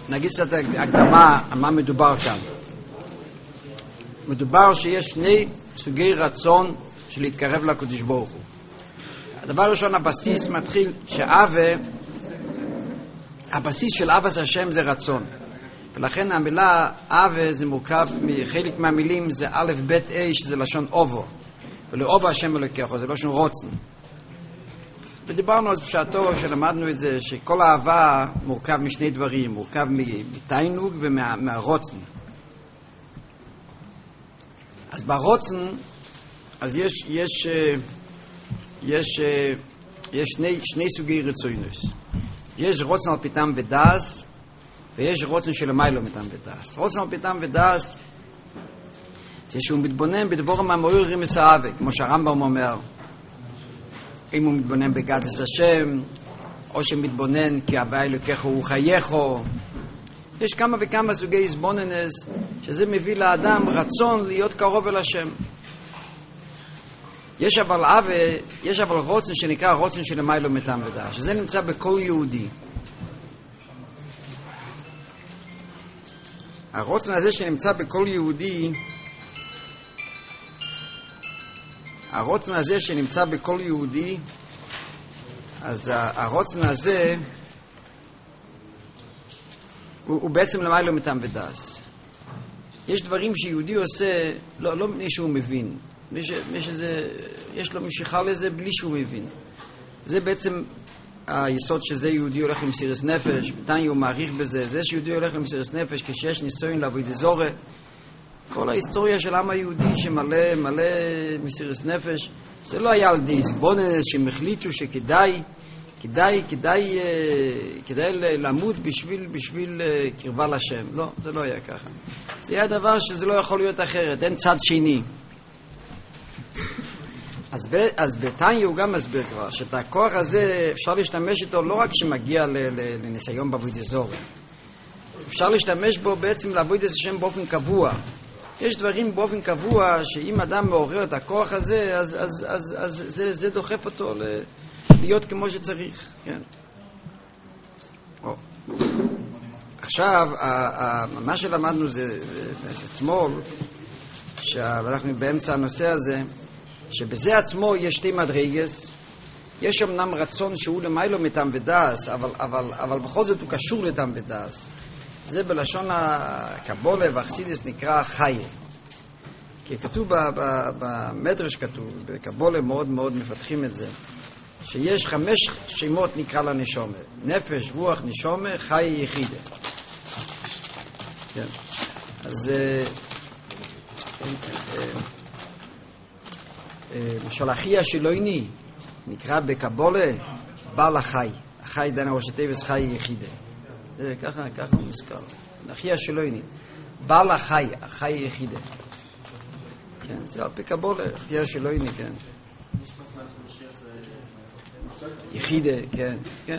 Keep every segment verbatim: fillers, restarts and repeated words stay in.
נגיד קצת הקדמה על מה מדובר כאן. מדובר שיש שני סוגי רצון של להתקרב לקדוש ברוך הוא. הדבר הראשון, הבסיס מתחיל שאהבה, הבסיס של אהבת השם זה רצון. ולכן המילה אהבה זה מורכב מחלק מהמילים, זה א' ב' א' שזה לשון אובו. ולאובו השם אלוקיך, זה לשון רוצן. ודיברנו אז בשעתו שלמדנו את זה, שכל אהבה מורכב משני דברים, מורכב מתיינוג ומהרוצן. אז ברוצן, אז יש, יש, יש, יש שני, שני סוגי רצוינוס. יש רוצן על פיתם ודאס, ויש רוצן שלמיילו מתם ודאס. רוצן על פיתם ודאס, זה שהוא מתבונן בדבורם המאוירים מסעבה, כמו שהרמב"ם אומר. אם הוא מתבונן בגדס השם, או שמתבונן כי הבא אלוקיך הוא חייכו. יש כמה וכמה סוגי הסבוננס, שזה מביא לאדם רצון להיות קרוב אל השם. יש אבל אהבה, יש אבל רוצן שנקרא רוצן שלמיילו מתם ודאס, שזה נמצא בכל יהודי. הרוצן הזה שנמצא בכל יהודי, הרוצן הזה שנמצא בכל יהודי, אז הרוצן הזה הוא, הוא בעצם למיילו מתם ודאס. יש דברים שיהודי עושה לא, לא מפני שהוא מבין, מי ש, מי שזה, יש לו משיכה לזה בלי שהוא מבין. זה בעצם היסוד שזה יהודי הולך למסירת נפש. בינתיים הוא מעריך בזה, זה שיהודי הולך למסירת נפש כשיש ניסיון לעבודה זרה. כל ההיסטוריה של העם היהודי שמלא מלא מסירת נפש, זה לא היה על די סבוננס שהם החליטו שכדאי כדאי, כדאי, כדאי למות בשביל, בשביל קרבה לשם. לא, זה לא היה ככה. זה היה דבר שזה לא יכול להיות אחרת, אין צד שני. אז, ב, אז בתניא הוא גם מסביר כבר, שאת הכוח הזה אפשר להשתמש איתו לא רק כשמגיע ל, ל, לניסיון בעבודה זרה. אפשר להשתמש בו בעצם לעבודת השם באופן קבוע. יש דברים באופן קבוע שאם אדם מעורר את הכוח הזה, אז, אז, אז, אז זה, זה דוחף אותו ל, להיות כמו שצריך. כן. או. עכשיו, ה, ה, מה שלמדנו זה אתמול, שאנחנו באמצע הנושא הזה, שבזה עצמו יש שתי מדרגס. יש אמנם רצון שהוא למיילו מתם ודאס, אבל, אבל, אבל בכל זאת הוא קשור לתם ודאס. זה בלשון הקבולה והחסידס נקרא חי. כי כתוב במדרש, כתוב בקבולה מאוד מאוד מפתחים את זה, שיש חמש שמות נקרא לנשומה: נפש, רוח, נשומה, חי, יחידה. כן. אז למשל אחי השילויני נקרא בקבולה בעל החי. החי דנה ראש התיבס חי יחידה. זה ככה, ככה הוא מזכר. אחי השילויני בעל החי, החי יחידה. כן, זה על פי קבולה, אחי השילויני, כן. יחידה, כן, כן.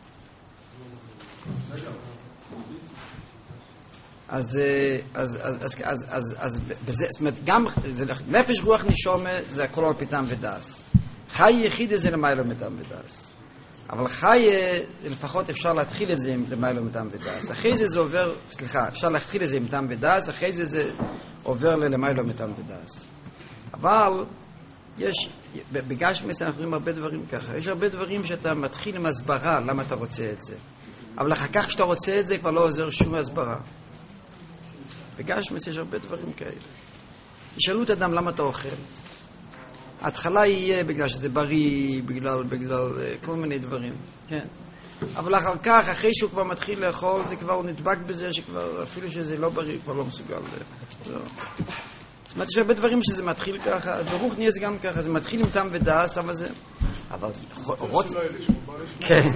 אז אז אז אז אז אז אז בזה, זאת אומרת, גם נפש, רוח, נשומה זה הכל על פיתם ודאס. חי יחידה זה למיילו מתם ודאס. אבל חי, לפחות אפשר להתחיל את זה עם למיילו מתם ודאס. אחרי זה זה עובר, סליחה, אפשר להתחיל את זה עם תם ודאס, אחרי זה זה עובר ללמיילו מתם ודאס. אבל יש, בגשמיס אנחנו רואים הרבה דברים ככה. יש הרבה דברים שאתה מתחיל עם הסברה, למה אתה רוצה את זה. אבל אחר כך כשאתה רוצה את זה, כבר לא עוזר שום הסברה. בגשמיס יש הרבה דברים כאלה. ישאלו את אדם למה אתה אוכל. ההתחלה יהיה בגלל שזה בריא, בגלל, בגלל כל מיני דברים. כן. אבל אחר כך, אחרי שהוא כבר מתחיל לאכול, זה כבר הוא נדבק בזה, שכבר, אפילו שזה לא בריא, כבר לא מסוגל. לא. זאת אומרת, יש הרבה דברים שזה מתחיל ככה, ברוך נהיה זה גם ככה, זה מתחיל עם תם ודאס, אבל זה... אבל... רוץ... כן.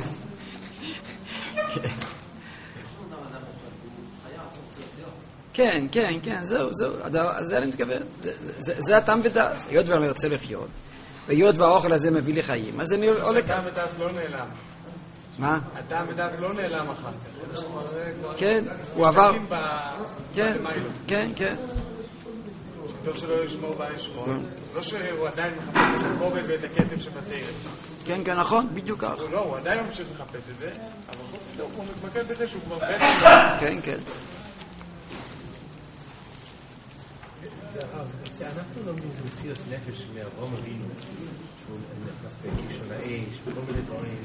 כן, כן, כן, זהו, זהו, זה אני מתכוון. זה התם ודאס. היות ואני רוצה לחיות, והיות והאוכל הזה מביא לי חיים, אז אני עולה כאן. התם ודאס לא נעלם. מה? התם ודאס לא נעלם אחר כך. כן, הוא עבר... כן, כן, כן. טוב שלא ישמור בא לשמור. לא שהוא עדיין מחפש את הכובד ואת הכתב שבתרת. כן, כן, נכון, בדיוק כך. לא, הוא עדיין ממשיך לחפש את זה, אבל הוא מתמקד בזה שהוא כבר בטח. כן, כן. אנחנו לומדים מסירות נפש מאברהם אבינו, שהוא נכנס בקישון האש, וכל מיני דברים,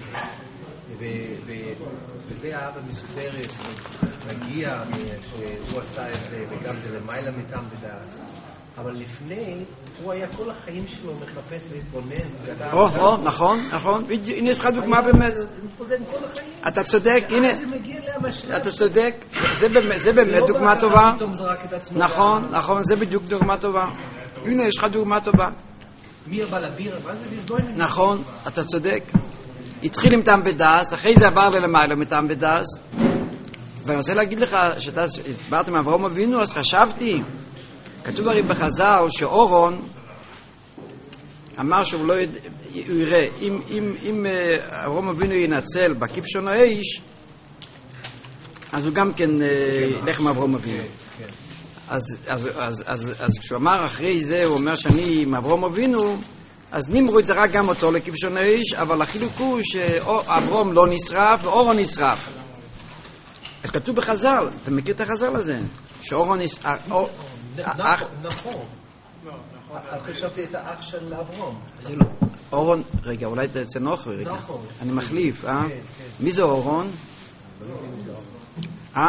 וזה האהבה מסודרת, מגיע שהוא עשה את זה, וגם זה למעלה מטעם ודעת. אבל לפני, הוא היה כל החיים שלו מחפש להתבונן. או, או, נכון, נכון. הנה יש לך דוגמה באמת. אתה צודק, הנה. אתה צודק. זה באמת דוגמה טובה. נכון, נכון, זה בדיוק דוגמה טובה. הנה יש לך דוגמה טובה. מי הבא לבירה? מה זה לסבוין? נכון, אתה צודק. התחיל עם טעם ודס, אחרי זה עבר ללמעלה מטעם ודס. ואני רוצה להגיד לך, שאתה דיברת עם אברהם אבינו, אז חשבתי, כתוב הרי בחז"ל שאורון אמר שהוא לא יודע, הוא יראה, אם, אם, אם אברהם אבינו ינצל בכבשון האש, אז הוא גם כן ילך עם אברהם אבינו. אז, אז, אז, אז, אז כשהוא אמר אחרי זה, הוא אומר שאני עם אברהם אבינו, אז נמרוד זרק גם אותו לכבשון האש, אבל החילוק הוא שאברהם לא נשרף ואורון נשרף. אז כתוב בחז"ל, אתה מכיר את החז"ל הזה? שאורון נשרף... נכון. חשבתי את האח של אברהם. אורון, רגע, אולי תצא נוחר רגע. אני מחליף, אה? מי זה אורון? אה?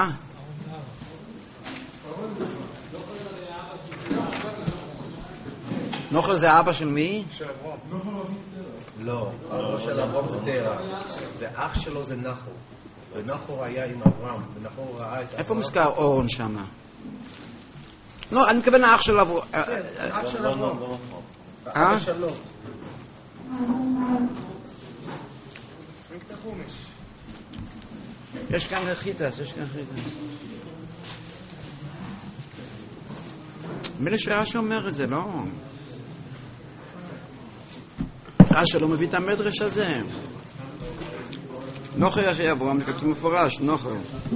נוחר זה אבא של מי? של אברהם. לא, אבא של אברהם זה תרא. זה אח שלו זה נחור. ונחור היה עם אברהם. ונחור ראה את אברהם. איפה מוזכר אורון שמה? לא, אני מכוון האח של אברהם. אח של אברהם. אה? אבא שלו. יש כאן חיטס, יש כאן חיטס. מילא שרש"י אומר את זה, לא? רש"י לא מביא את המדרש הזה. נוחר אחי אברהם, זה כתוב מפורש, נוחר.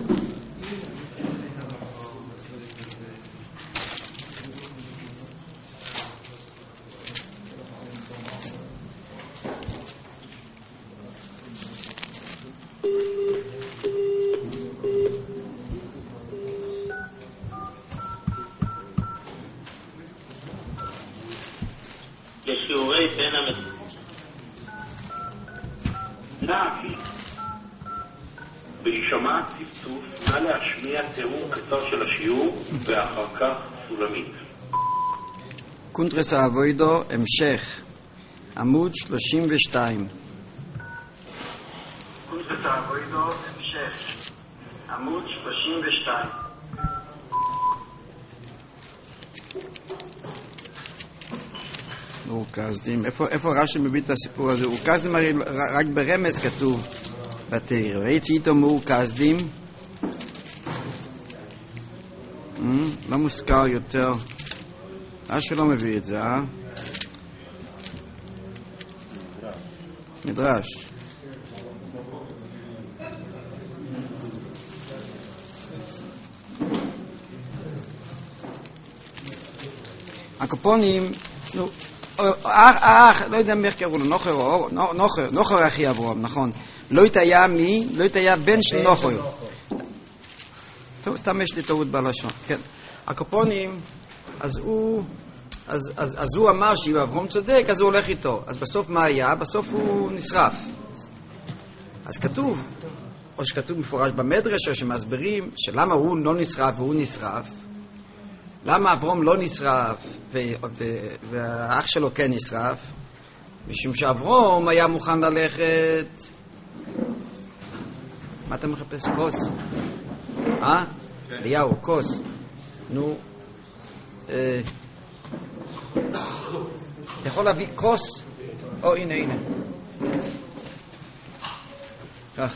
לשיעורי בין המ... נעתי בהישמע צפצוף, נא להשמיע תיאור קצר של השיעור ואחר כך סולמית. קונטרס האבוידו, המשך, עמוד שלושים ושתיים. קונטרס האבוידו, המשך, עמוד שלושים ושתיים. אורקזדים, איפה, איפה רש"י מביא את הסיפור הזה? אורקזדים הרי רק ברמז כתוב בתורה. ראיתי איתו מאורקזדים, לא מוזכר יותר. רש"י לא מביא את זה, אה? מדרש. הקופונים, נו, אח, אח, לא יודע איך קראו לו, נוחר, נוחר, נוחר אחי אברהם, נכון. לא התהיה מי, לא התהיה בן של נוחר. טוב, סתם יש לי טעות בלשון, כן. הקופונים, אז הוא, אז, אז, אז הוא אמר שאם אברהם צודק, אז הוא הולך איתו. אז בסוף מה היה? בסוף הוא נשרף. אז כתוב, או שכתוב מפורש במדרש, או שמסברים, שלמה הוא לא נשרף והוא נשרף. למה אברהם לא נשרף ו- ו- והאח שלו כן נשרף? משום שאברהם היה מוכן ללכת... מה אתה מחפש? כוס? אה? אליהו, כוס. נו... אה... אתה יכול להביא כוס? או, הנה, הנה. כך.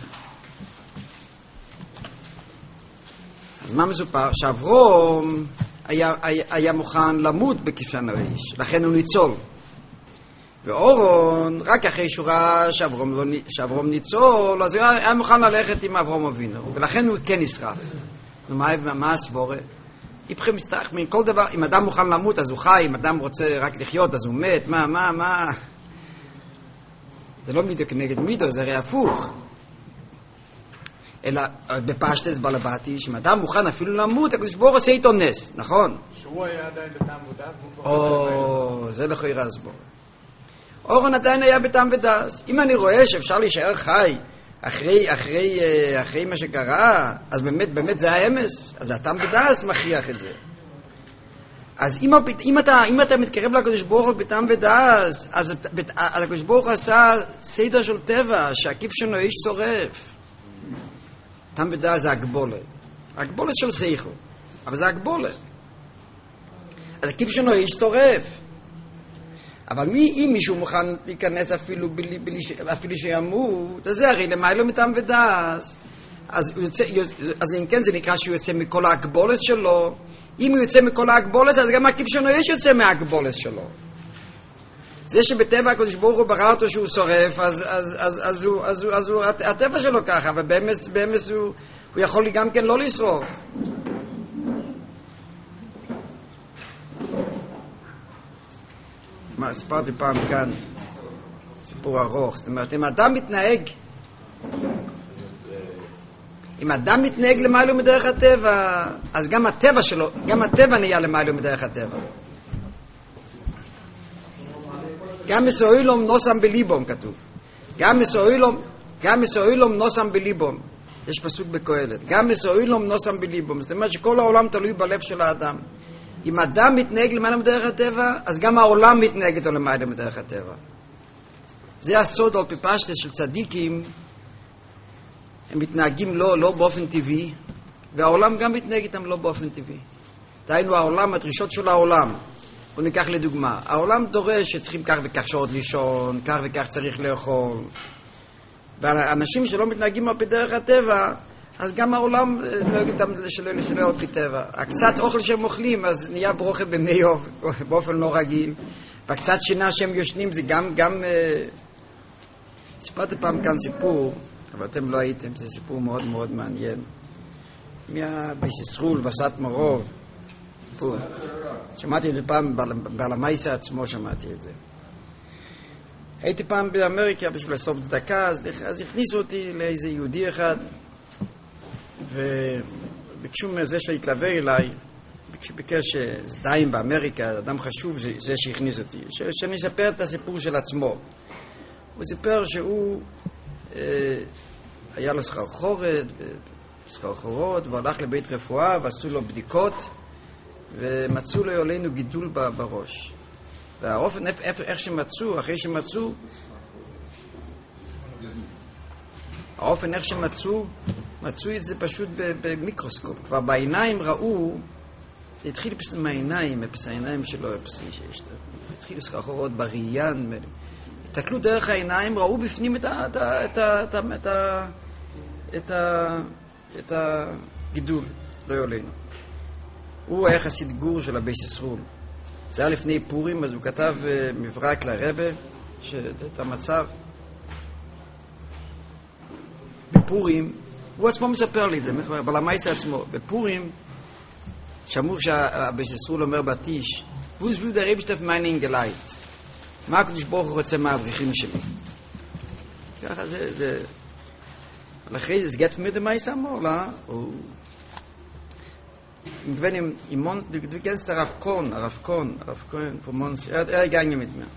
אז מה מסופר? שאברהם... היה, היה, היה מוכן למות בכבשן האש, לכן הוא ניצול. ואורון, רק אחרי שהוא ראה שאברהם, לא, שאברהם ניצול, אז הוא היה מוכן ללכת עם אברהם אבינו, ולכן הוא כן נשרף. מה, מה הסבורה? איפכם מסתח, כל דבר, אם אדם מוכן למות אז הוא חי, אם אדם רוצה רק לחיות אז הוא מת, מה, מה, מה? זה לא מידו כנגד מידו, זה הרי הפוך. אלא בפשטס בלבתי, שאם אדם מוכן אפילו למות, הקדוש ברוך הוא עושה איתו נס, נכון? שהוא היה עדיין בטעם ודעת, והוא כבר... או, זה לכו ירז בו. אורן עדיין היה בטעם ודעת. אם אני רואה שאפשר להישאר חי אחרי, אחרי, אחרי מה שקרה, אז באמת, באמת זה האמס. אז הטעם ודעת מכריח את זה. אז אם, אם, אתה, אם אתה מתקרב לקדוש ברוך הוא בטעם ודעת, אז הקדוש ברוך הוא עשה סדר של טבע, שהכיף שלו איש שורף. טעם ודעת זה הגבולה. הגבולה של שכל. אבל זה הגבולה. אז הכיף שלו איש שורף. אבל מי, אם מישהו מוכן להיכנס אפילו, בלי, בלי, אפילו שימות, אז זה הרי למיילו מטעם ודעת. אז, אז אם כן זה נקרא שהוא יוצא מכל ההגבולת שלו. אם הוא יוצא מכל ההגבולת, אז גם הכיף שלו יש יוצא מההגבולת שלו. זה שבטבע הקדוש ברוך הוא ברא אותו שהוא שורף, אז, אז, אז, אז, הוא, אז, הוא, אז הוא, הטבע שלו ככה, אבל באמס, באמס הוא, הוא יכול גם כן לא לשרוף. מה, ספרתי פעם כאן סיפור ארוך. זאת אומרת, אם אדם מתנהג אם אדם מתנהג למיילו מדרך הטבע, אז גם הטבע שלו, גם הטבע נהיה למיילו מדרך הטבע. גם מסוילום נוסם בליבום כתוב. גם מסוילום, גם מסוילום נוסם בליבום. יש פסוק בקהלת. גם מסוילום נוסם בליבום. זאת אומרת שכל העולם תלוי בלב של האדם. אם אדם מתנהג למיילו מדרך הטבע, אז גם העולם מתנהג איתו למיילו מדרך הטבע. זה הסוד על פשטס של צדיקים. הם מתנהגים לא, לא באופן טבעי, והעולם גם מתנהג איתם לא באופן טבעי. דהיינו העולם, הדרישות של העולם. בוא ניקח לדוגמה, העולם דורש שצריכים כך וכך שעות לישון, כך וכך צריך לאכול. והאנשים שלא מתנהגים על פי דרך הטבע, אז גם העולם נוהג איתם שלא על פי טבע. הקצת אוכל שהם אוכלים, אז נהיה ברוכה בניוב, באופן לא רגיל. והקצת שינה שהם יושנים, זה גם, גם... סיפרתי פעם כאן סיפור, אבל אתם לא הייתם, זה סיפור מאוד מאוד מעניין. מהביססרול וסת מרוב. שמעתי את זה פעם, בעל המייסה עצמו שמעתי את זה. הייתי פעם באמריקה בשביל לעשות צדקה, אז, אז הכניסו אותי לאיזה יהודי אחד, וביקשו מזה שהתלווה אליי, ביקש דיים באמריקה, אדם חשוב, זה, זה שהכניס אותי, ש, שאני אספר את הסיפור של עצמו. הוא סיפר שהוא... אה, היה לו סחרחורת, סחרחורות, והלך לבית רפואה ועשו לו בדיקות ומצאו לו עלינו גידול בראש. והאופן, איך שמצאו, אחרי שמצאו, האופן איך שמצאו, מצאו את זה פשוט במיקרוסקופ. כבר בעיניים ראו, זה התחיל מהעיניים, מפס העיניים שלו, התחיל סחרחורות בראיין, תקלו דרך העיניים, ראו בפנים את ה... את ה... את ה... את ה... את ה... את ה... את הגידול, לא יולנו. הוא היה חסיד גור של הביססרול. זה היה לפני פורים, אז הוא כתב מברק לרבא, את המצב. בפורים, הוא עצמו מספר לי את זה, אבל המייסה עצמו. בפורים, שמעו שהביססרול אומר בתיש, ווז וו דר רבשטף מיינינג גלייט. מה הקדוש ברוך הוא רוצה מהאברכים שלי? ככה זה, זה... אבל אחרי זה, גט mir demais amol, או... wenn im Mond, du, du kennst der Rav Kohn, Rav Kohn, Rav Kohn von Mons, er, er gegangen mit mir.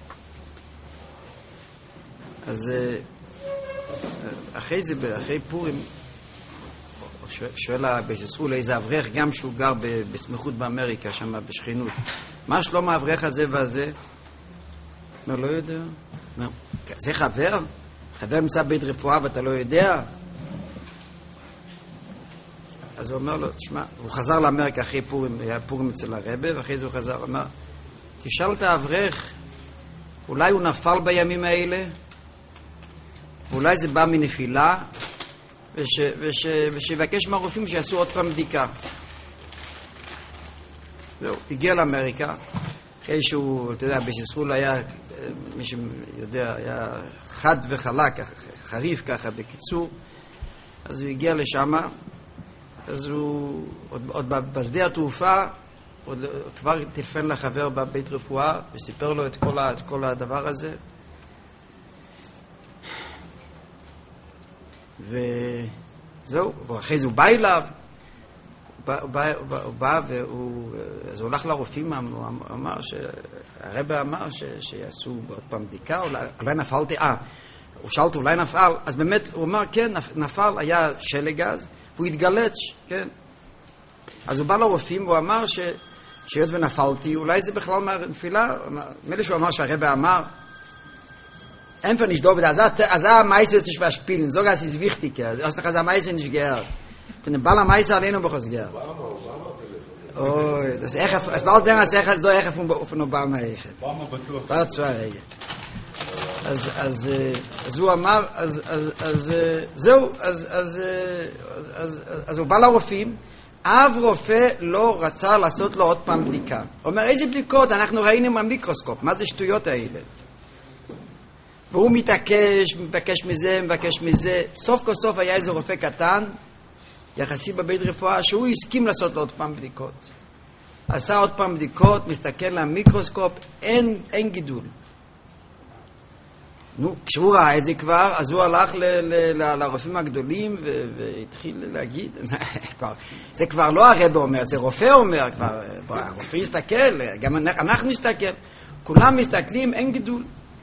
אז אחרי זה, אחרי פורים, שואל הביססרול איזה אברך, גם שהוא גר בסמיכות באמריקה, שם בשכנות. מה שלום האברך הזה והזה? אומר, לא יודע. אומר, זה חבר? חבר נמצא בית רפואה ואתה לא יודע? אז הוא אומר לו, תשמע, הוא חזר לאמריקה אחרי פורים, היה פורים אצל הרבא, ואחרי זה הוא חזר, הוא אומר, תשאל את האברך, אולי הוא נפל בימים האלה, ואולי זה בא מנפילה, וש, וש, ושיבקש מהרופאים שיעשו עוד פעם בדיקה. זהו, הגיע לאמריקה, אחרי שהוא, אתה יודע, ביססרול היה, מי שיודע, היה חד וחלק, חריף ככה, בקיצור, אז הוא הגיע לשם, אז הוא, עוד, עוד בשדה התעופה, עוד כבר טלפן לחבר בבית רפואה, וסיפר לו את כל, את כל הדבר הזה. וזהו, ואחרי זה הוא בא אליו, הוא בא, הוא בא והוא, אז הוא הולך לרופאים, הוא אמר, הרבא אמר ש, שיעשו עוד פעם בדיקה, אולי, אולי נפלתי, אה, הוא שאל אותו, אולי נפל, אז באמת הוא אמר, כן, נפל, היה שלג אז, והוא התגלץ, כן. אז הוא בא לרופאים והוא אמר ש, שיות ונפלתי, אולי זה בכלל מהנפילה, מילא שהוא אמר שהרבא אמר, einfach nicht da, also er meistens nicht was spielen, sogar es ist wichtig, also er meistens nicht gehört. Von dem Ball am meisten allein noch was gehört. Oh, das ist echt, es bald der, es ist da echt von Obama echt. Obama בטוח. Bald zwei Rege. אז, אז, אז הוא אמר, אז, אז, אז, זהו, אז, אז, אז, אז הוא בא לרופאים, אף רופא לא רצה לעשות לו עוד פעם בדיקה. הוא אומר, איזה בדיקות? אנחנו ראינו במיקרוסקופ, מה זה שטויות האלה? והוא מתעקש, מבקש מזה, מבקש מזה. סוף כל סוף היה איזה רופא קטן, יחסי בבית רפואה, שהוא הסכים לעשות לו עוד פעם בדיקות. עשה עוד פעם בדיקות, מסתכל למיקרוסקופ, אין, אין גידול. נו, כשהוא ראה את זה כבר, אז הוא הלך ל- ל- ל- לרופאים הגדולים ו- והתחיל להגיד, זה כבר לא הרב אומר, זה רופא אומר, כבר, הרופא יסתכל, גם אנחנו נסתכל, כולם מסתכלים, אין גידול.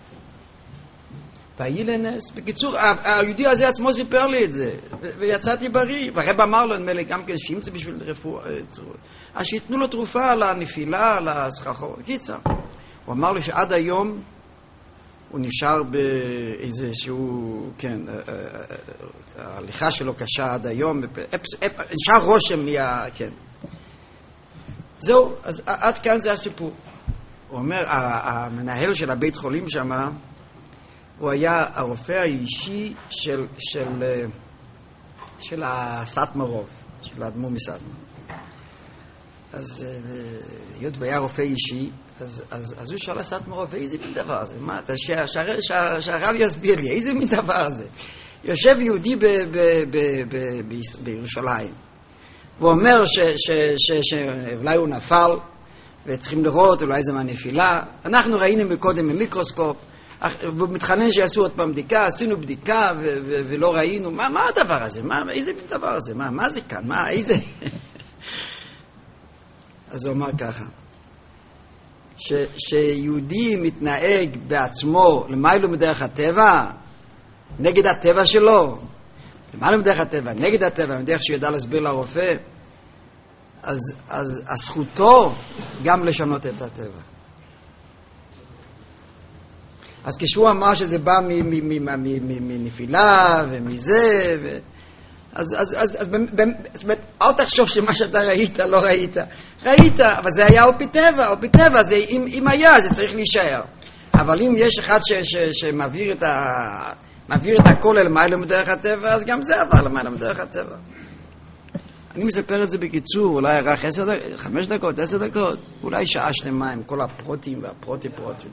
והיא לנס. בקיצור, היהודי הזה עצמו סיפר לי את זה, ויצאתי בריא, והרב אמר לו, נדמה לי גם כן, שאם זה בשביל רפואה, אז שיתנו לו תרופה לנפילה, לסחרחור, קיצר. הוא אמר לי שעד היום, הוא נשאר באיזה שהוא, כן, ההליכה שלו קשה עד היום, נשאר רושם מה, כן. זהו, אז עד כאן זה הסיפור. הוא אומר, המנהל של הבית חולים שם, הוא היה הרופא האישי של, של, של הסטמרוב, של האדמו"ר מסטמר. אז היות והיה רופא אישי, אז, אז, אז הוא שאל הסטמרוב, איזה מין דבר זה? מה, שה, שה, שה, שהרב יסביר לי, איזה מין דבר זה? יושב יהודי ב, ב, ב, ב, ב, בירושלים, והוא אומר ש, ש, ש, שאולי הוא נפל, וצריכים לראות, אולי זה מהנפילה. אנחנו ראינו מקודם במיקרוסקופ, ומתחנן שיעשו עוד פעם בדיקה, עשינו בדיקה ו- ו- ולא ראינו, מה, מה הדבר הזה? מה, איזה מין דבר הזה? מה, מה זה כאן? מה, איזה? אז הוא אמר ככה, ש- שיהודי מתנהג בעצמו למיילו מדרך הטבע, נגד הטבע שלו, למיילו מדרך הטבע, נגד הטבע, מדרך שהוא ידע להסביר לרופא, אז, אז הזכותו גם לשנות את הטבע. אז כשהוא אמר שזה בא מנפילה ומזה, אז, אז, אז, אז באמת, אל תחשוב שמה שאתה ראית, לא ראית. ראית, אבל זה היה על פי טבע, על פי טבע, זה, אם, אם היה, זה צריך להישאר. אבל אם יש אחד ש, ש, שמעביר את ה, מעביר את הכל אל מעלה מדרך הטבע, אז גם זה עבר למעלה מדרך הטבע. אני מספר את זה בקיצור, אולי רק עשר דקות, חמש דקות, עשר דקות, אולי שעה שלמה עם כל הפרוטים והפרוטי פרוטים.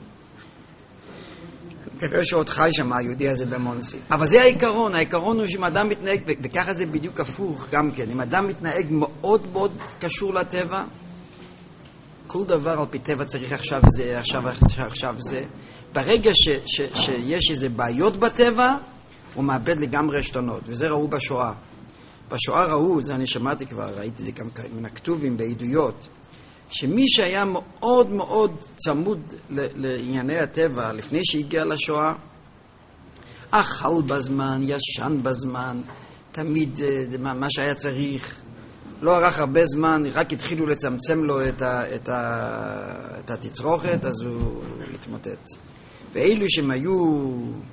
כפי שעוד חי שם היהודי הזה במונסי. אבל זה העיקרון, העיקרון הוא שאם אדם מתנהג, וככה זה בדיוק הפוך גם כן, אם אדם מתנהג מאוד מאוד קשור לטבע, כל דבר על פי טבע צריך עכשיו זה, עכשיו, עכשיו זה, ברגע ש, ש, שיש איזה בעיות בטבע, הוא מאבד לגמרי השתנות, וזה ראו בשואה. בשואה ראו, זה אני שמעתי כבר, ראיתי זה גם מן הכתובים בעדויות, שמי שהיה מאוד מאוד צמוד לענייני הטבע לפני שהגיע לשואה, אכל בזמן, ישן בזמן, תמיד מה שהיה צריך, לא ערך הרבה זמן, רק התחילו לצמצם לו את, ה, את, ה, את התצרוכת, אז הוא התמוטט. ואלו שהם היו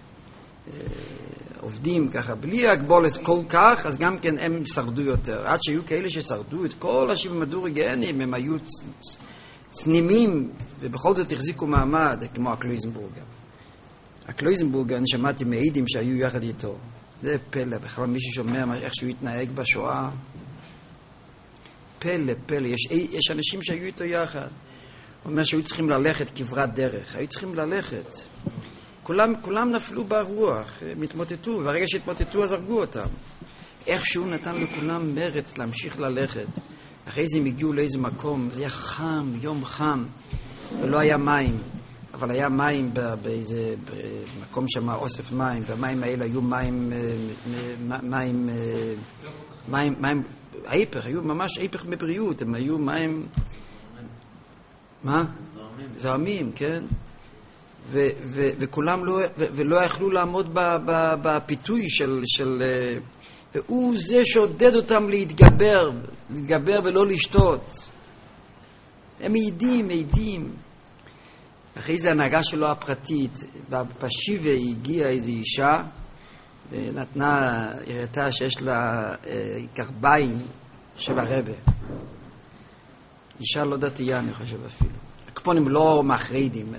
עובדים ככה, בלי הגבולס כל כך, אז גם כן הם שרדו יותר. עד שהיו כאלה ששרדו את כל השבעים מדורגנים, הם היו צ, צ, צנימים, ובכל זאת החזיקו מעמד, כמו הקלויזנבורגר. הקלויזנבורגר, אני שמעתי מעידים שהיו יחד איתו. זה פלא, בכלל מישהו שומע איך שהוא התנהג בשואה. פלא, פלא, יש, יש אנשים שהיו איתו יחד. הוא אומר שהיו צריכים ללכת כברת דרך, היו צריכים ללכת. כולם, כולם נפלו ברוח, מתמוטטו, והרגע שהתמוטטו אז הרגו אותם. איכשהו נתן לכולם מרץ להמשיך ללכת. אחרי זה הם הגיעו לאיזה מקום, זה היה חם, יום חם, ולא היה מים. אבל היה מים באיזה מקום שם, אוסף מים, והמים האלה היו מים, מים, מים, מים, ההיפך, היו ממש ההיפך בבריאות, הם היו מים, מה? זרמים, כן? ו- ו- וכולם לא, ו- ולא יכלו לעמוד בפיתוי של, של, והוא זה שעודד אותם להתגבר, להתגבר ולא לשתות. הם מעידים, מעידים. אחרי זה הנהגה שלו הפרטית, בשיבה הגיעה איזו אישה, ונתנה, הראתה שיש לה גרביים של הרבה. אישה לא דתייה, אני חושב אפילו. הקופונים לא מאחרידים.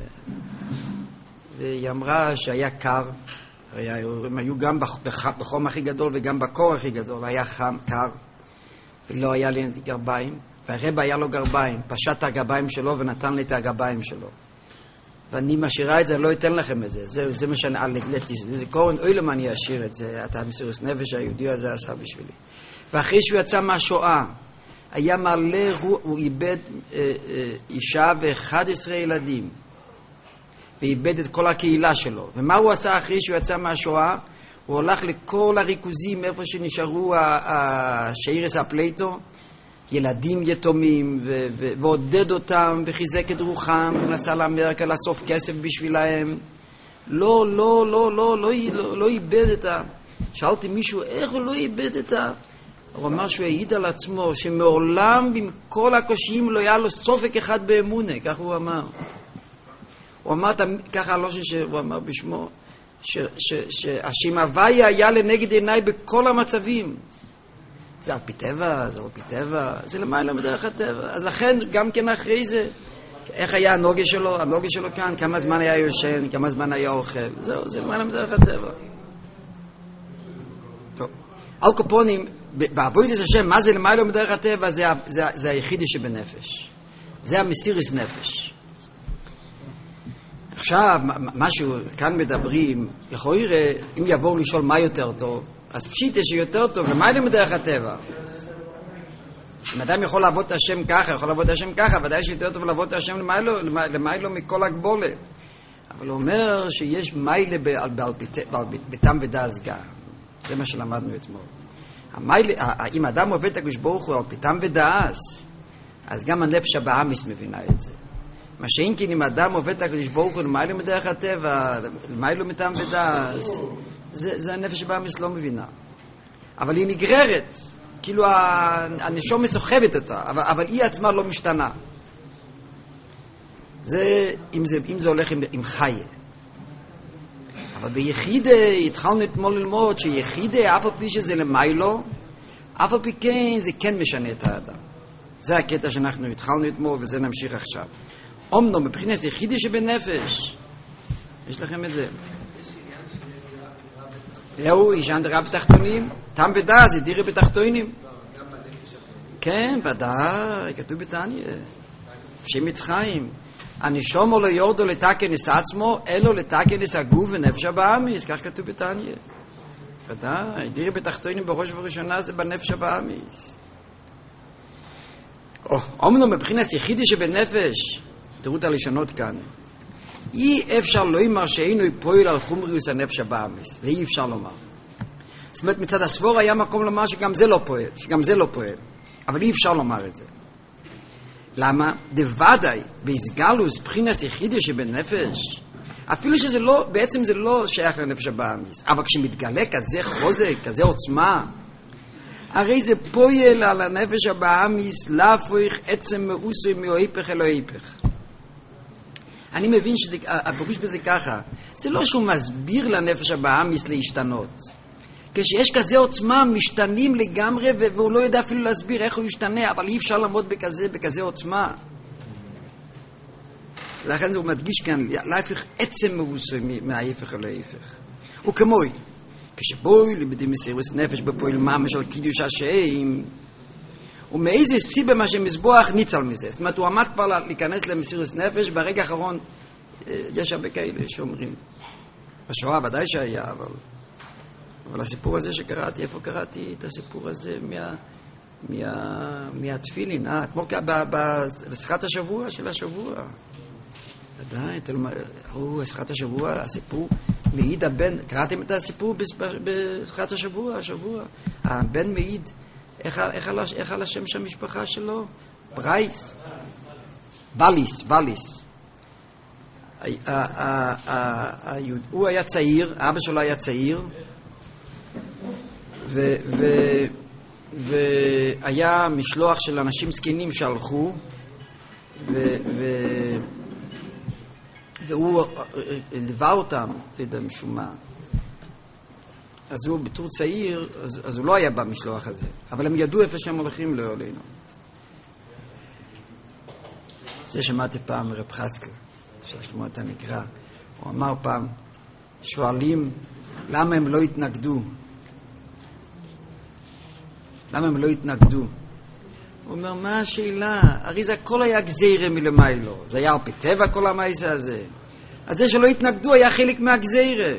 והיא אמרה שהיה קר, היה, הם היו גם בחום הכי גדול וגם בקור הכי גדול, היה חם, קר, ולא היה לי גרביים, והרבא היה לו גרביים, פשט את הגרביים שלו ונתן לי את הגרביים שלו. ואני משאירה את זה, אני לא אתן לכם את זה. זה, זה מה שאני עליתי. זה קורן, אוי למה אני אשאיר את זה. אתה מסירות נפש, היהודי הזה עשה בשבילי. ואחרי שהוא יצא מהשואה, היה מלא, הוא איבד אה, אה, אישה ו-אחד עשר ילדים. ואיבד את כל הקהילה שלו. ומה הוא עשה אחרי שהוא יצא מהשואה? הוא הולך לכל הריכוזים, איפה שנשארו השאירס הפלייטו, ילדים יתומים, ו- ו- ועודד אותם, וחיזק את רוחם, ונסע לאמריקה לאסוף כסף בשבילהם. לא, לא, לא, לא, לא, לא, לא איבד את ה... שאלתי מישהו, איך הוא לא איבד את ה... הוא אמר שהוא העיד על עצמו, שמעולם עם כל הקושיים לא היה לו סופק אחד באמונה, כך הוא אמר. הוא אמר, ככה לא שהוא אמר בשמו, שהשם הוויה היה לנגד עיניי בכל המצבים. זה על פי טבע, זה על פי טבע, זה למעלה מדרך הטבע. אז לכן, גם כן אחרי זה, איך היה הנוגה שלו, הנוגה שלו כאן, כמה זמן היה יושן, כמה זמן היה אוכל, זהו, זה למעלה מדרך הטבע. טוב. על קופונים, בעבודת השם, מה זה למעלה מדרך הטבע? זה, זה, זה היחידי שבנפש. זה המסירות נפש. עכשיו, משהו, כאן מדברים, יכול להיות, אם יבואו לשאול מה יותר טוב, אז פשיט יש יותר טוב, ומה זה מדרך הטבע? אם אדם יכול לעבוד את השם ככה, יכול לעבוד את השם ככה, ודאי שיותר טוב לעבוד את השם למיילו מכל הגבולה. אבל הוא אומר שיש מיילה בתם ודעס גם. זה מה שלמדנו אתמול. אם אדם עובד את הקדוש ברוך הוא על פתם ודעס, אז גם הנפש הבאמיס מבינה את זה. מה שאין כן אם אדם עובד את הקדוש ברוך הוא למיילו מדרך הטבע, למיילו מתם ודעס, זה, זה הנפש הבאמיס לא מבינה. אבל היא נגררת, כאילו הנשום מסוחבת אותה, אבל, אבל היא עצמה לא משתנה. זה, אם זה, אם זה הולך עם, עם חיה. אבל ביחידה, התחלנו אתמול ללמוד שיחידה, אף על פי שזה למיילו, אף על פי כן זה כן משנה את האדם. זה הקטע שאנחנו התחלנו אתמול וזה נמשיך עכשיו. אומנם, מבחינת יחידה שבנפש, יש לכם את זה. זהו, ישן דרב בתחתונים, תם ודע, זה דירה בתחתונים. כן, ודאי, כתוב בתניא. שם מצחיים. הנשום לא יורדו לתקן את עצמו, אלו לתקן את הגוף ונפש הבאמיס, כך כתוב בתניא. ודאי, דירה בתחתונים בראש ובראשונה זה בנפש הבאמיס. אומנם מבחינת יחידי שבנפש, תראו את הלשונות כאן. אי אפשר לא אמר שאינו פועל על חומריוס הנפש הבאמיס. ואי אפשר לומר. זאת אומרת, מצד הסבור היה מקום לומר שגם זה לא פועל, שגם זה לא פועל. אבל אי אפשר לומר את זה. למה? דוודאי, בהסגלוס, בחינס יחידי שבנפש, אפילו שזה לא, בעצם זה לא שייך לנפש הבאמיס. אבל כשמתגלה כזה חוזק, כזה עוצמה, הרי זה פועל על הנפש הבאמיס, להפוך עצם מאוסוי מאויפך אלו איפך. אני מבין שהפירוש בזה ככה, זה לא שהוא מסביר לנפש הבאמיס להשתנות. כשיש כזה עוצמה, משתנים לגמרי, והוא לא יודע אפילו להסביר איך הוא ישתנה, אבל אי אפשר לעמוד בכזה, בכזה עוצמה. לכן הוא מדגיש כאן, להפך עצם מאוסוי מההיפך אל ההיפך. וכמוי, כשבוי לימדים מסירות נפש בפועל ממש על קידוש השם, ומאיזה סיבה מה שמזבוח ניצל מזה. זאת אומרת, הוא עמד כבר להיכנס למסירות נפש, ברגע האחרון יש הרבה כאלה שאומרים. בשואה ודאי שהיה, אבל, אבל הסיפור הזה שקראתי, איפה קראתי את הסיפור הזה מה, מה, מהתפילין, אה? כמו בשיחת השבוע של השבוע. ודאי, הוא שיחת השבוע, הסיפור, מעיד הבן, קראתם את הסיפור בשיחת השבוע, השבוע, הבן מעיד, איך על השם של המשפחה שלו? ברייס, וליס, וליס. הוא היה צעיר, אבא שלו היה צעיר, והיה משלוח של אנשים זקנים שהלכו, והוא ליווה אותם, לידה משום מה. אז הוא בתור צעיר, אז הוא לא היה במשלוח הזה, אבל הם ידעו איפה שהם הולכים לעלינו. זה שמעתי פעם מרב חצקל, ששמוע את המקרא, הוא אמר פעם, שואלים למה הם לא התנגדו, למה הם לא התנגדו? הוא אומר, מה השאלה? הרי זה הכל היה גזירה מלמיילו, זה היה על פי טבע כל המעשה הזה. אז זה שלא התנגדו היה חלק מהגזירה.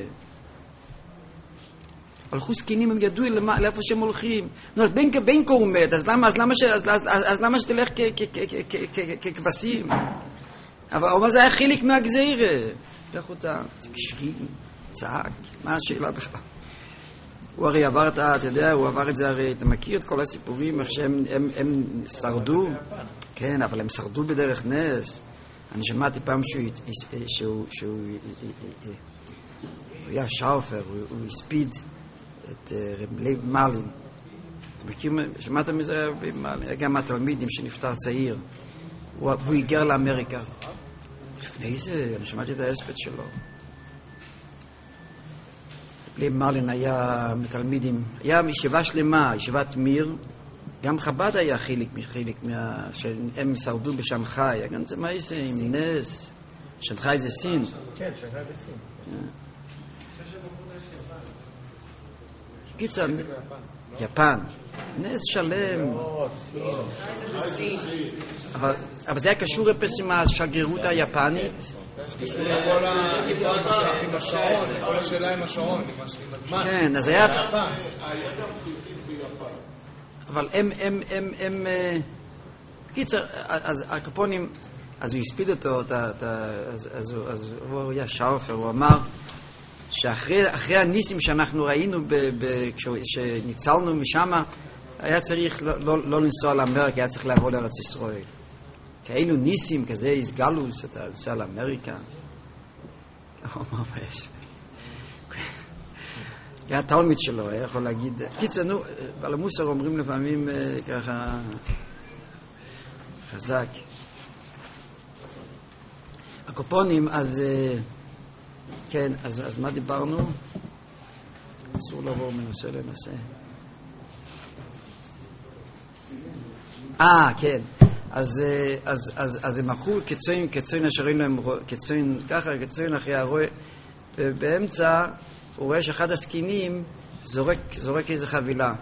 הלכו זקנים, הם ידעו לאיפה שהם הולכים. בין כה הוא מת, אז למה שתלך ככבשים? אבל זה היה חלק מהגזירה. לך אותה, תקשרים, צעק, מה השאלה בכלל? הוא הרי עבר את, אתה יודע, הוא עבר את זה הרי, אתה מכיר את כל הסיפורים, איך שהם הם, הם שרדו? כן, אבל הם שרדו בדרך נס. אני שמעתי פעם שהוא, שהוא, שהוא, הוא היה שאופר, הוא, הוא הספיד את רב לייב מרלין. אתה מכיר, שמעת מזה? גם התלמידים שנפטר צעיר. הוא, הוא היגר לאמריקה. לפני זה, אני שמעתי את ההספד שלו. לייב מרלין היה מתלמידים, היה ישיבה שלמה, ישיבת מיר, גם חב"ד היה חלק מחלק, מה... שהם שרדו בשנגחאי, גם זה מה יעשה עם נס, שנגחאי זה סין. כן, שנגחאי בסין. קיצר, יפן, נס שלם. אבל, אבל זה היה קשור לפס עם השגרירות היפנית. קשור לכל עם השעון, כל השאלה עם השעון, עם הזמן. כן, אז היה... אבל הם, הם, הם, הם... קיצר, אז הקופונים, אז הוא הספיד אותו, אז הוא היה שאופר, הוא אמר שאחרי הניסים שאנחנו ראינו, כשניצלנו משם, היה צריך לא לנסוע לאמריקה, היה צריך לעבור לארץ ישראל. כאלו ניסים, כזה איסגלוס, אתה יוצא לאמריקה. הוא אמר בהספד. היה תלמיד שלו, היה יכול להגיד... קיצר, נו, על המוסר אומרים לפעמים ככה חזק. הקופונים, אז... כן, אז, אז מה דיברנו? אסור לעבור מנושא לנושא. אה, כן. אז, אז, אז, אז הם הלכו כצוין, כצוין אשרים להם, כצוין ככה, כצוין אחרי הרואה, ובאמצע הוא רואה שאחד הסקינים זורק, זורק איזו חבילה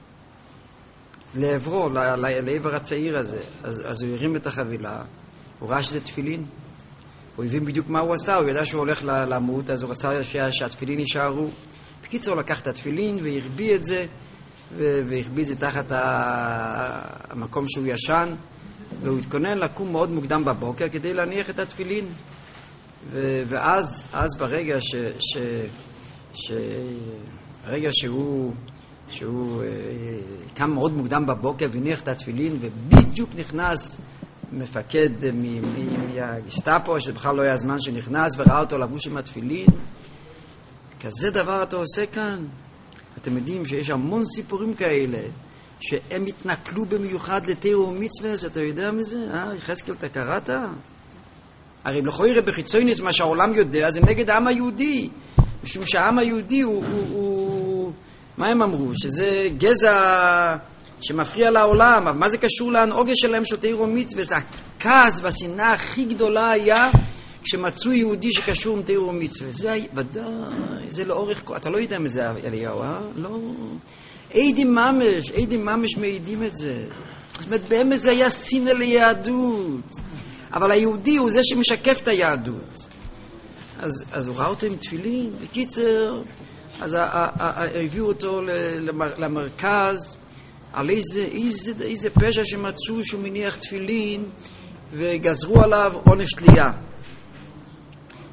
לעברו, לעבר הצעיר הזה. אז, אז הוא הרים את החבילה, הוא ראה שזה תפילין, הוא הבין בדיוק מה הוא עשה, הוא ידע שהוא הולך למות, אז הוא רצה שהתפילין יישארו. בקיצור, הוא לקח את התפילין והרביא את זה, והרביא את זה תחת המקום שהוא ישן, והוא התכונן לקום מאוד מוקדם בבוקר כדי להניח את התפילין. ואז, אז ברגע ש... ש... ש... ברגע שהוא, שהוא קם מאוד מוקדם בבוקר והניח את התפילין, ובדיוק נכנס מפקד מהגסטאפו, שבכלל לא היה זמן שנכנס, וראה אותו לבוש עם התפילין. כזה דבר אתה עושה כאן. אתם יודעים שיש המון סיפורים כאלה, שהם התנכלו במיוחד לתורה ומצווה, אתה יודע מזה? אה, יחזקאל, אתה קראת? הרי לא יכולים בחיצוניס, מה שהעולם יודע, זה נגד העם היהודי. משום שהעם היהודי הוא, הוא, הוא... מה הם אמרו? שזה גזע שמפריע לעולם. אבל מה זה קשור להנהוגה שלהם של תורה ומצווה? זה הכעס והשנאה הכי גדולה היה כשמצאו יהודי שקשור עם תורה ומצווה. זה ודאי, זה לאורך... אתה לא יודע מזה, אליהו, אה? לא... עדים ממש, עדים ממש מעידים את זה. זאת אומרת, באמת זה היה שנאה ליהדות. אבל היהודי הוא זה שמשקף את היהדות. אז, אז הוא ראה אותו עם תפילין, בקיצר, אז הביאו אותו למרכז, על איזה, איזה, איזה פשע שמצאו שהוא מניח תפילין, וגזרו עליו עונש תלייה.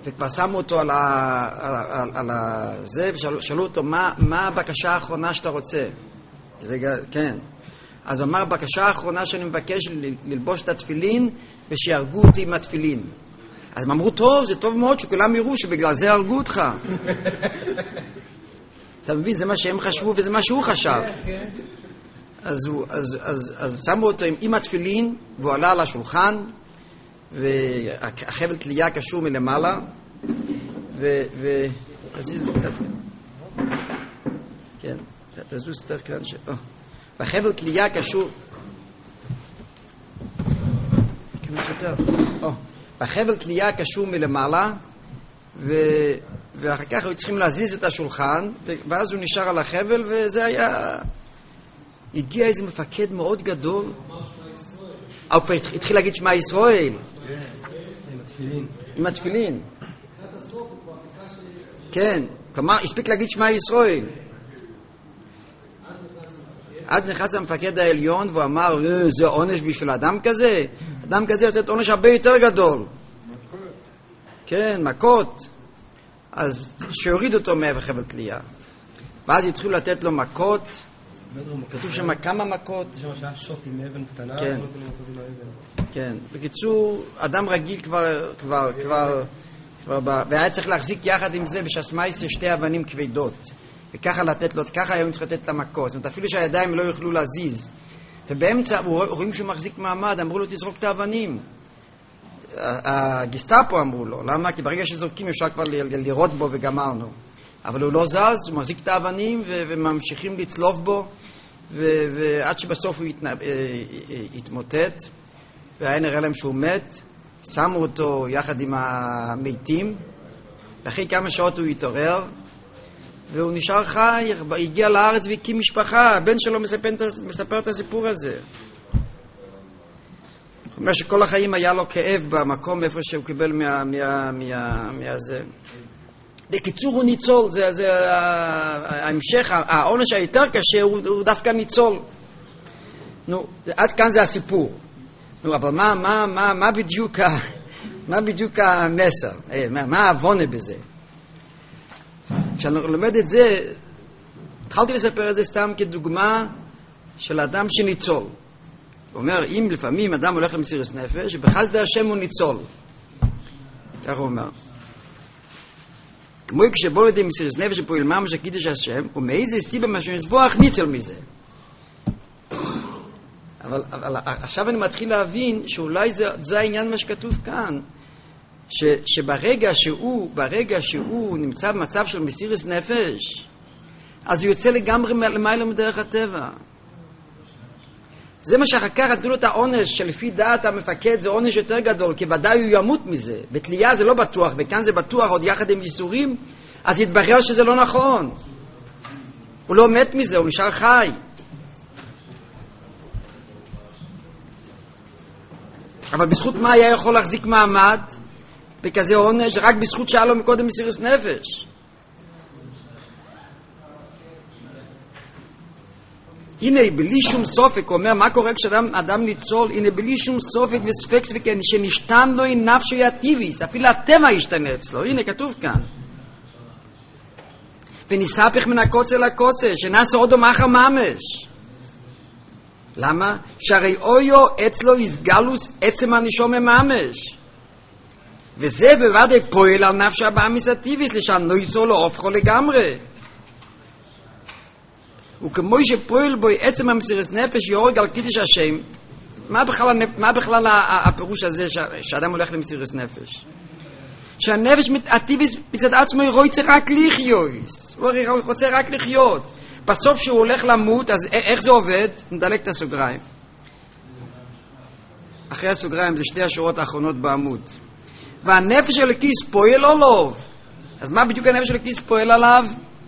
וכבר שמו אותו על, ה, על, על, על ה, זה, ושאלו אותו, מה, מה הבקשה האחרונה שאתה רוצה? זה, כן. אז אמר, בקשה האחרונה שאני מבקש ל, ללבוש את התפילין, ושיהרגו אותי עם התפילין. אז הם אמרו, טוב, זה טוב מאוד, שכולם יראו שבגלל זה הרגו אותך. אתה מבין, זה מה שהם חשבו, וזה מה שהוא חשב. אז, הוא, אז, אז, אז שמו אותו עם, עם התפילין, והוא עלה על השולחן, והחבל תלייה קשור מלמעלה, ו... ו... תזיז קצת כאן. כן, תזוז קצת כאן ש... והחבל תלייה קשור... כנס יותר. והחבל תלייה קשור מלמעלה, ו... ואחר כך היו צריכים להזיז את השולחן, ואז הוא נשאר על החבל, וזה היה... הגיע איזה מפקד מאוד גדול. הוא התחיל להגיד שמע ישראל. עם התפילין. עם התפילין. כן, כלומר, הספיק להגיד שמע ישראל. אז נכנס המפקד העליון והוא אמר, זה עונש בשביל אדם כזה? אדם כזה יוצא את עונש הרבה יותר גדול. כן, מכות. אז שיוריד אותו מעבר חבל תלייה. ואז התחילו לתת לו מכות. כתוב שם כמה מכות. זה שהיה שוט עם אבן קטנה. כן. כן. בקיצור, אדם רגיל כבר, כבר, כבר, כבר בא, והיה צריך להחזיק יחד עם זה בשסמייס שתי אבנים כבדות. וככה לתת לו, ככה היום צריך לתת למכות. זאת אומרת, אפילו שהידיים לא יוכלו להזיז. ובאמצע, רואים שהוא מחזיק מעמד, אמרו לו, תזרוק את האבנים. הגסטאפו אמרו לו, למה? כי ברגע שזורקים אפשר כבר לראות בו וגמרנו. אבל הוא לא זז, הוא מחזיק את האבנים ו- וממשיכים לצלוף בו, ו- ועד שבסוף הוא התנ... התמוטט, והיה נראה להם שהוא מת, שמו אותו יחד עם המתים, ואחרי כמה שעות הוא התעורר, והוא נשאר חי, הגיע לארץ והקים משפחה, הבן שלו מספר, מספר את הסיפור הזה. הוא אומר שכל החיים היה לו כאב במקום איפה שהוא קיבל מה... מה... מה... מה... זה. בקיצור הוא ניצול, זה, זה ההמשך, העונש היותר קשה הוא, הוא דווקא ניצול. נו, עד כאן זה הסיפור. נו, אבל מה, מה, מה, מה בדיוק, מה בדיוק המסר? מה, מה העוונה בזה? כשאני לומד את זה, התחלתי לספר את זה סתם כדוגמה של אדם שניצול. הוא אומר, אם לפעמים אדם הולך למסירות נפש, בחסדי השם הוא ניצול. כך הוא אומר. כמו כשבוא לידי מסירות נפש שפועל ממש קידוש השם, ומאיזה סיבה מה שנסבוח ניצל מזה. אבל, אבל עכשיו אני מתחיל להבין שאולי זה, זה העניין מה שכתוב כאן, ש, שברגע שהוא, ברגע שהוא נמצא במצב של מסירות נפש, אז הוא יוצא לגמרי למעלה מדרך הטבע. זה מה שאחר כך נתנו לו את העונש, שלפי דעת המפקד זה עונש יותר גדול, כי ודאי הוא ימות מזה. בתלייה זה לא בטוח, וכאן זה בטוח עוד יחד עם ייסורים, אז יתברר שזה לא נכון. הוא לא מת מזה, הוא נשאר חי. אבל בזכות מה היה יכול להחזיק מעמד בכזה עונש? רק בזכות שהיה לו מקודם מסירות נפש. הנה בלי שום סופק, הוא אומר, מה קורה כשאדם אדם ניצול? הנה בלי שום סופק וספקס וכן, שנשתן לו עם נפשו יטיביס, אפילו הטבע ישתנה אצלו, הנה כתוב כאן. וניספך מן הקוצה לקוצה, שנעשה עוד אחר ממש. למה? שהרי אויו אצלו יסגלוס עצם הנשום ממש. וזה בוודאי פועל על נפשו הבאמיס הטיביס, לשם לא יסור לו הופכו לגמרי. וכמו שפועל בו עצם המסירות נפש יורג על קידוש השם, מה בכלל, מה בכלל הפירוש הזה שאדם הולך למסירות נפש? שהנפש הטיביס מצד עצמו רוצה רק לחיות, הוא רוצה רק לחיות. בסוף שהוא הולך למות, אז איך זה עובד? נדלק את הסוגריים. אחרי הסוגריים זה שתי השורות האחרונות בעמוד. והנפש הלקיס פועל עליו. אז מה בדיוק הנפש הלקיס פועל עליו?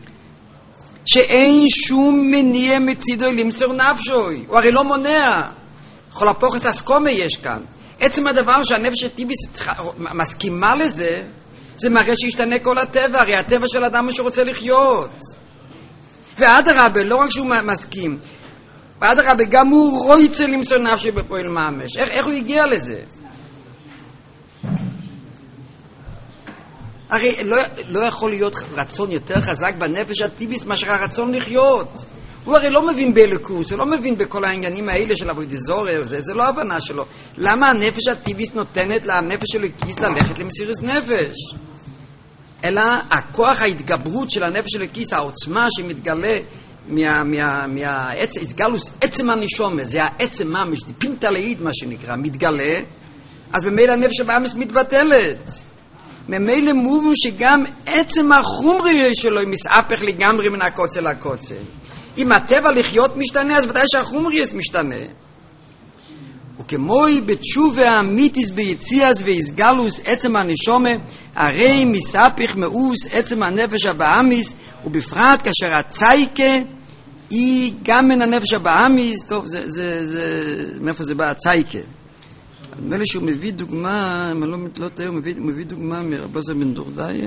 שאין שום מניע מצידו למסור נפשוי. הוא הרי לא מונע. כל הפוחס הסקומה יש כאן. עצם הדבר שהנפש הטיביס מסכימה לזה, זה מראה שישתנה כל הטבע. הרי הטבע של אדם הוא שרוצה לחיות. ואדרבה, לא רק שהוא מסכים, ואדרבה, גם הוא רוצה למסור נפשי בפועל ממש. איך, איך הוא הגיע לזה? הרי לא, לא יכול להיות רצון יותר חזק בנפש הטבעית מאשר הרצון לחיות. הוא הרי לא מבין באלוקות, הוא לא מבין בכל העניינים האלה של עבודת זרה, זה, זה לא הבנה שלו. למה הנפש הטבעית נותנת לנפש של אלוקות ללכת למסירות נפש? אלא הכוח ההתגברות של הנפש של אלוקות, העוצמה שמתגלה מה, מה, מה, הסגלוס, עצם הנשומה, זה העצם ממש, פינטלאית מה שנקרא, מתגלה, אז במילא הנפש הבאמס מתבטלת. ממילא מובן שגם עצם החומרי שלו מסעפך לגמרי מן הקוצה לקוצה. אם הטבע לחיות משתנה, אז ודאי שהחומריס משתנה. וכמוי בתשובה האמיתיס ביציאס והסגלוס עצם הנשומה, הרי מסעפך מאוס עצם הנפש הבאמיס, ובפרט כאשר הצייקה היא גם מן הנפש הבאמיס. טוב, זה, זה, זה, מאיפה זה בא הצייקה? נדמה לי שהוא מביא דוגמה, אם אני לא מתלוט היום, הוא מביא, מביא דוגמה מרב אלעזר בן דורדאי.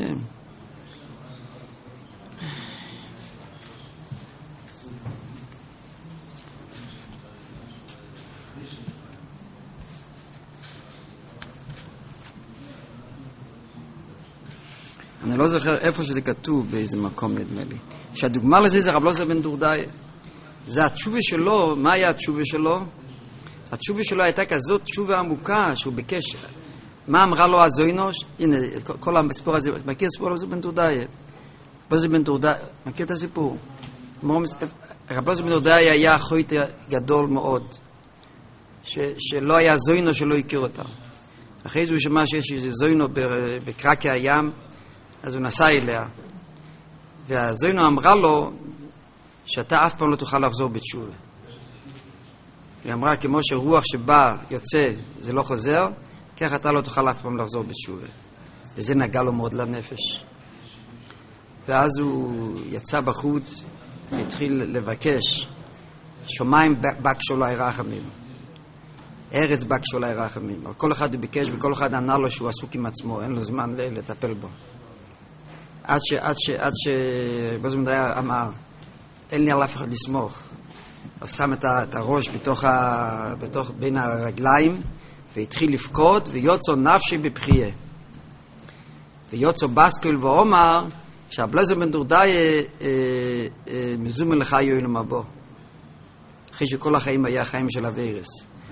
אני לא זוכר איפה שזה כתוב, באיזה מקום נדמה לי. שהדוגמה לזה זה רב אלעזר בן דורדאי. זה התשובה שלו. מה היה התשובה שלו? התשובה שלו הייתה כזאת תשובה עמוקה שהוא ביקש. מה אמרה לו הזוינוש? הנה, כל הסיפור הזה, מכיר את הסיפור הזה בן דורדאי? רב אלעזר בן דורדאי, מכיר את הסיפור? רב אלעזר בן דורדאי היה חוט גדול מאוד, ש, שלא היה זוינו שלא הכיר אותה. אחרי זה הוא שמע שיש איזה זוינו בקרקע הים, אז הוא נסע אליה. והזוינו אמרה לו שאתה אף פעם לא תוכל לחזור בתשובה. היא אמרה, כמו שרוח שבא, יוצא, זה לא חוזר, כך אתה לא תוכל אף פעם לחזור בתשובה. וזה נגע לו מאוד לנפש. ואז הוא יצא בחוץ, והתחיל לבקש, שמיים בקשו לו רחמים, ארץ בקשו לו רחמים. על כל אחד הוא ביקש, וכל אחד ענה לו שהוא עסוק עם עצמו, אין לו זמן לטפל בו. עד ש... עד ש... עד ש... בזמן דייה אמר, אין לי על אף אחד לסמוך. הוא שם את הראש בתוך, ה... בתוך בין הרגליים, והתחיל לפקוד, ויוצא נפשי בבחייה. ויוצא בסקול ואומר, שרב אלעזר בן דורדאי מזומן לך יועיל מבוא. אחרי שכל החיים היה חיים של אביירס.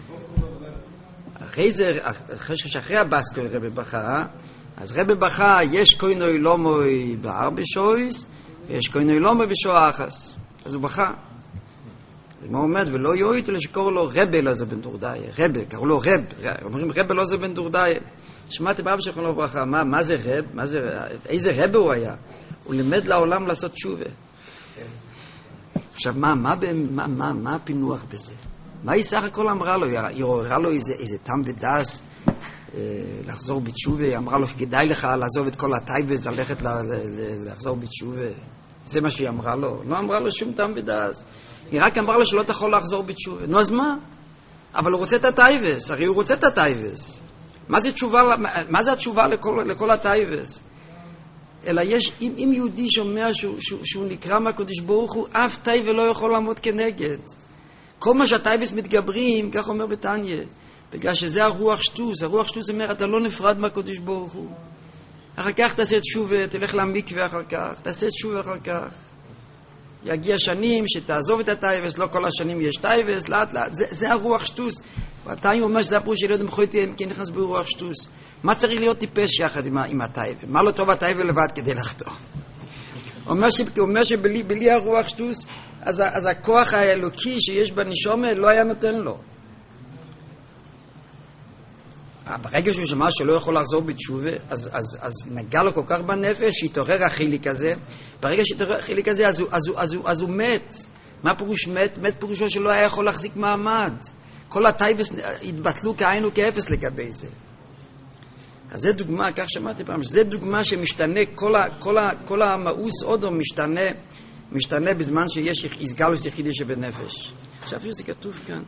אחרי זה, אחרי שאחרי הבסקול רבי בכה, אז רבי בכה, יש קוינוי לומוי בארבע שויס, ויש קוינוי לומוי בשוע אחס. אז הוא בכה. הוא עומד ולא יועיל, אלא שקורא לו רבי אלעזר בן דורדאי. רבי, קראו לו רב. אומרים רבי אלעזר בן דורדאי. שמעתי באבא שלך לא ברכה, מה, מה זה רב? מה זה, איזה רב הוא היה? הוא לימד לעולם לעשות תשובה. עכשיו, מה, מה, מה, מה, מה הפינוח בזה? מה היא סך הכל אמרה לו? היא עוררה לו איזה, איזה תם ודס, אה, לחזור בתשובה. היא אמרה לו, כדאי לך לעזוב את כל הטייבס, ללכת ל, ל, ל, לחזור בתשובה. זה מה שהיא אמרה לו. לא אמרה לו שום תם ודס. היא רק אמרה לו שלא תוכל לחזור בתשובה. נו, אז מה? אבל הוא רוצה את הטייבס, הרי הוא רוצה את הטייבס. מה זה תשובה, מה זה התשובה לכל, לכל הטייבס? אלא יש, אם, אם יהודי שומע שהוא, שהוא, שהוא נקרא מהקדוש ברוך הוא, אף טייבה לא יכול לעמוד כנגד. כל מה שהטייבס מתגברים, כך אומר בתניא, בגלל שזה הרוח שטוס. הרוח שטוס אומר, אתה לא נפרד מהקדוש ברוך הוא. אחר כך תעשה תשובה, תלך למקווה אחר כך, תעשה תשובה אחר כך. יגיע שנים שתעזוב את הטייבס, לא כל השנים יש טייבס, לאט לאט, זה, זה הרוח שטוס. והטייב אומר שזה הפירוש של יודעים חויתי, כי נכנס ברוח שטוס. מה צריך להיות טיפש יחד עם, עם הטייב? מה לא טוב הטייב לבד כדי לחתום? הוא אומר, ש, אומר שבלי בלי הרוח שטוס, אז, אז הכוח האלוקי שיש בנשומה לא היה נותן לו. ברגע שהוא שמע שלא יכול לחזור בתשובה, אז, אז, אז נגע לו כל כך בנפש, שהתעורר החיליק הזה. ברגע שהתעורר החיליק הזה, אז הוא, אז, הוא, אז, הוא, אז הוא מת. מה פירוש מת? מת פירושו שלא היה יכול להחזיק מעמד. כל הטייבס התבטלו כעין וכאפס לגבי זה. אז זה דוגמה, כך שמעתי פעם, שזה דוגמה שמשתנה, כל, ה, כל, ה, כל המאוס אודו משתנה, משתנה בזמן שיש הסגלוס יחידי שבנפש. עכשיו שזה כתוב כאן.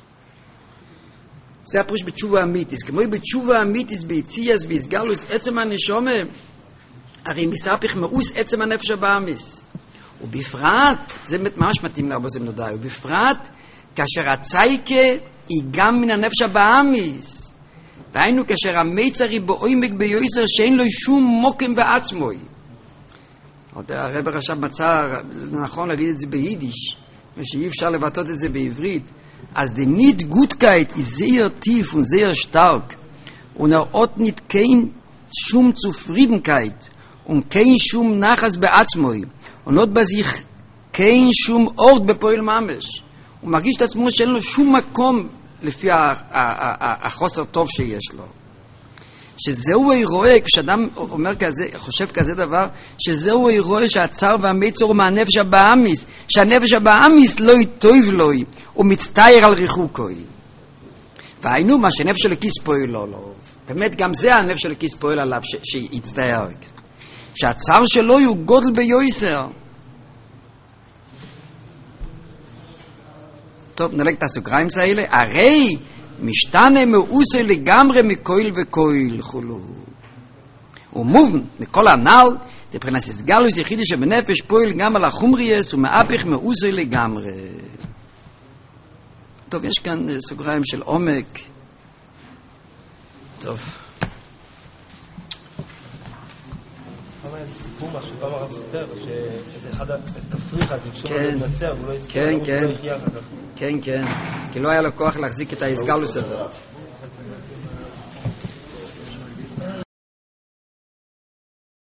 זה הפרוש בתשובה אמיתיס. כמו בתשובה אמיתיס ביציאס והסגלוס עצם הנשומה, הרי מספח מאוס עצם הנפש הבאמיס. ובפרט, זה ממש מתאים לרב אלעזר בן דורדאי, ובפרט, כאשר הצייקה היא גם מן הנפש הבאמיס. והיינו כאשר המיצרי בעומק ביועסר שאין לו שום מוקם בעצמוי. הרב עכשיו מצא נכון להגיד את זה ביידיש, ושאי אפשר לבטאות את זה בעברית. אז die nicht Gutkeit ist sehr tief und sehr stark und er hat nicht kein Schum Zufriedenkeit und kein Schum Nachas beatzmoi und hat bei sich kein Schum Ort בפועל ממש. הוא מרגיש את עצמו שאין לו שום מקום לפי החוסר טוב שיש לו. שזהו אירוע, כשאדם אומר כזה, חושב כזה דבר, שזהו אירוע שהצער והמצור מהנפש הבאמיס, שהנפש הבאמיס לא יטוב לוי, הוא מצטער על ריחוקוי. והיינו מה שנפש של הכיס פועל לו, לא. באמת גם זה הנפש של הכיס פועל עליו שיצטער. שהצער שלו הוא גודל ביועסר. טוב, נלך את הסוגריים האלה. הרי משתנה מאוסר לגמרי מכויל וכויל חולו. ומובן מכל הנ"ל, מבחינת הסגלוס יחידי שבנפש פועל גם על החומריאס ומהפך מאוסר לגמרי. טוב, יש כאן סוגריים של עומק. טוב. פעם היה סיפור משהו, פעם הרב סיפר, שזה אחד כפריך, ביקשו לו לנצר, הוא לא הספר, הוא לא יחיה אחר כך. כן, כן. כי לא היה לו כוח להחזיק את ההסגלוס הזאת.